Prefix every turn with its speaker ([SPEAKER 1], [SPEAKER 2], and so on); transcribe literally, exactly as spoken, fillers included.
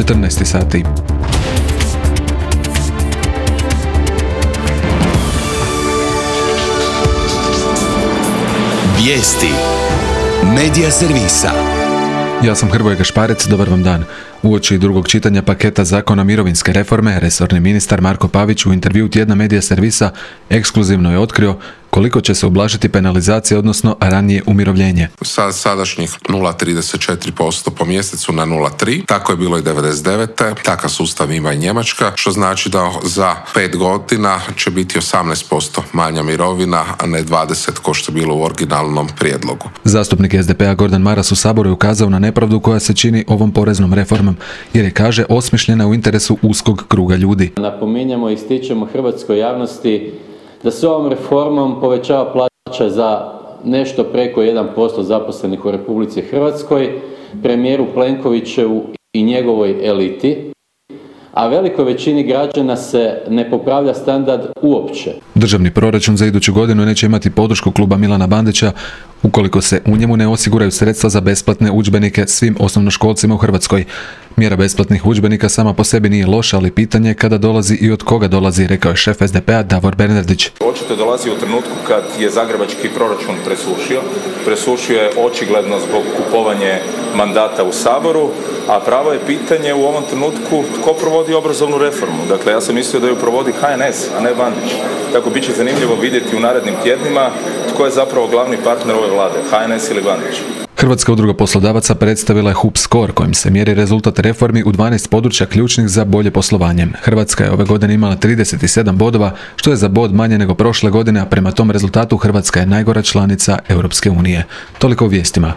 [SPEAKER 1] četrnaest sati.
[SPEAKER 2] Vijesti Medija servisa.
[SPEAKER 1] Ja sam Hrvoje Gašparec, dobar vam dan. Uoči drugog čitanja paketa zakona mirovinske reforme, resorni ministar Marko Pavić u intervjuu tjedna Medija servisa ekskluzivno je otkrio koliko će se ublažiti penalizacija, odnosno ranije umirovljenje.
[SPEAKER 3] Sa sadašnjih nula zarez trideset četiri posto po mjesecu na nula zarez tri, tako je bilo i devedeset devete. Takav sustav ima i Njemačka, što znači da za pet godina će biti osamnaest posto manja mirovina, a ne dvadeset ko što je bilo u originalnom prijedlogu.
[SPEAKER 1] Zastupnik es de pe a Gordan Maras u Saboru je ukazao na nepravdu koja se čini ovom poreznom reformom, jer je, kaže, osmišljena u interesu uskog kruga ljudi.
[SPEAKER 4] Napominjemo i ističemo hrvatskoj javnosti da se ovom reformom povećava plaća za nešto preko jedan posto zaposlenih u Republici Hrvatskoj, premijeru Plenkovićevu i njegovoj eliti, a velikoj većini građana se ne popravlja standard uopće.
[SPEAKER 1] Državni proračun za iduću godinu neće imati podršku kluba Milana Bandića ukoliko se u njemu ne osiguraju sredstva za besplatne udžbenike svim osnovnoškolcima u Hrvatskoj. Mjera besplatnih udžbenika sama po sebi nije loša, ali pitanje je kada dolazi i od koga dolazi, rekao je šef es de pe a Davor Bernardić.
[SPEAKER 5] Očito dolazi u trenutku kad je zagrebački proračun presušio. Presušio je očigledno zbog kupovanja mandata u Saboru, a pravo je pitanje u ovom trenutku tko provodi obrazovnu reformu. Dakle, ja sam mislio da ju provodi ha en es, a ne Bandić. Tako bit će zanimljivo vidjeti u narednim tjednima tko je zapravo glavni partner ove vlade, ha en es ili Bandić.
[SPEAKER 1] Hrvatska udruga poslodavaca predstavila je HUP Score kojim se mjeri rezultat reformi u dvanaest područja ključnih za bolje poslovanje. Hrvatska je ove godine imala trideset sedam bodova, što je za bod manje nego prošle godine, a prema tom rezultatu Hrvatska je najgora članica Europske unije. Toliko u vijestima.